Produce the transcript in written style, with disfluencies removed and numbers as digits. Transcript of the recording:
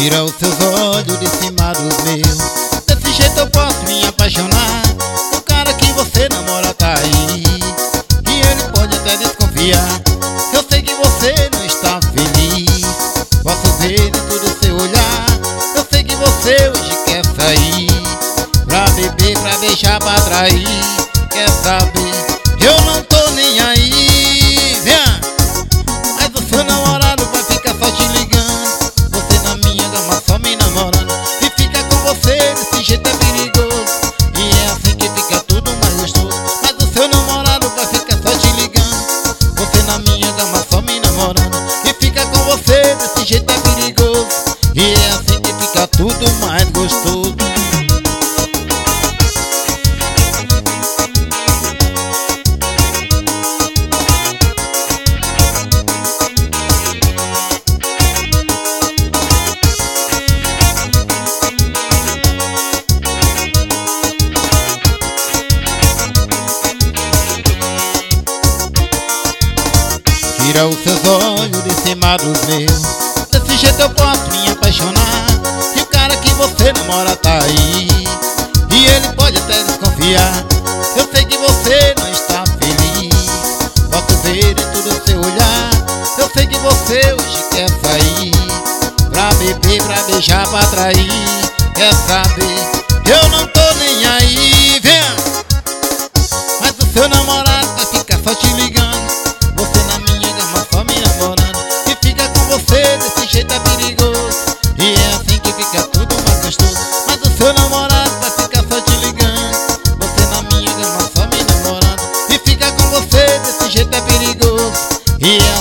Tira os seus olhos de cima dos meus. Desse jeito eu posso me apaixonar. O cara que você namora tá aí, e ele pode até desconfiar. Eu sei que você não está feliz, posso ver dentro do seu olhar. Eu sei que você hoje quer sair pra beber, pra deixar pra trair. Quer saber? Eu não tô nem aí, vem. Mas o seu namorado vai ficar só te ligando. Você na minha cama só me namorando, e fica com você desse jeito é perigoso. E é assim que fica tudo mais gostoso. Mas o seu namorado vai ficar só te ligando. Você na minha cama só me namorando, e fica com você desse jeito é perigoso. E é assim que fica tudo mais gostoso. Tira os seus olhos de cima dos meus. Desse jeito eu posso me apaixonar. E o cara que você namora tá aí, e ele pode até desconfiar. Eu sei que você não está feliz, posso ver dentro do seu olhar. Eu sei que você hoje quer sair pra beber, pra deixar pra trair. Quer saber? Eu não tô nem aí, vem. Mas o seu namorado vai ficar só te ligando. Você na minha cama só me namorando, e fica com você desse jeito é perigoso. E é assim que fica tudo mais gostoso. Mas o seu namorado vai ficar só te ligando. Você na minha cama só me namorando, e fica com você desse jeito é perigoso. E é